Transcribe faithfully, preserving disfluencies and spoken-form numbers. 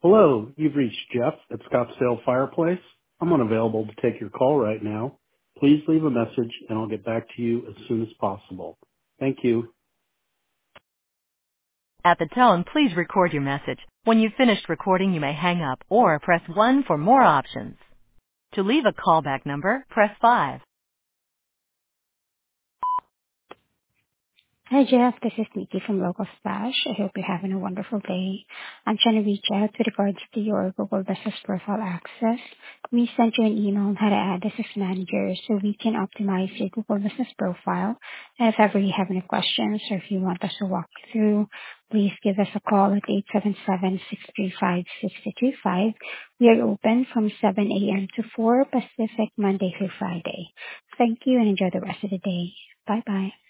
Hello, you've reached Jeff at Scottsdale Fireplace. I'm unavailable to take your call right now. Please leave a message and I'll get back to you as soon as possible. Thank you. At the tone, please record your message. When you've finished recording, you may hang up or press one for more options. To leave a callback number, press five. Hi, Jeff. This is Nikki from Local Stash. I hope you're having a wonderful day. I'm trying to reach out with regards to your Google Business Profile access. We sent you an email on how to add this as manager so we can optimize your Google Business Profile. And if ever you have any questions or if you want us to walk you through, please give us a call at eight seven seven, six three five, six two two five. We are open from seven a.m. to four Pacific, Monday through Friday. Thank you and enjoy the rest of the day. Bye-bye.